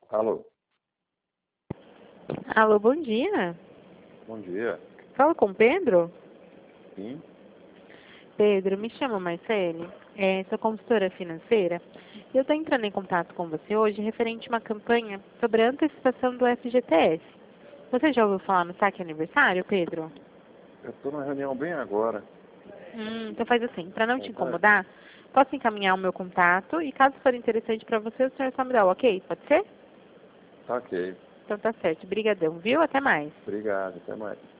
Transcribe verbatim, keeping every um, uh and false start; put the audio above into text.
Alô, Alô, bom dia. bom dia. Fala com o Pedro? Sim, Pedro, me chamo Marcele, é, sou consultora financeira e eu estou entrando em contato com você hoje referente a uma campanha sobre a antecipação do F G T S. Você já ouviu falar no saque aniversário, Pedro? eu estou na reunião bem agora. Hum, então faz assim, para não te Vontade? incomodar, posso encaminhar o meu contato e caso for interessante para você, o senhor só me dá o ok? Pode ser? Tá ok. Então tá certo. Brigadão, viu? Até mais. Obrigado, até mais.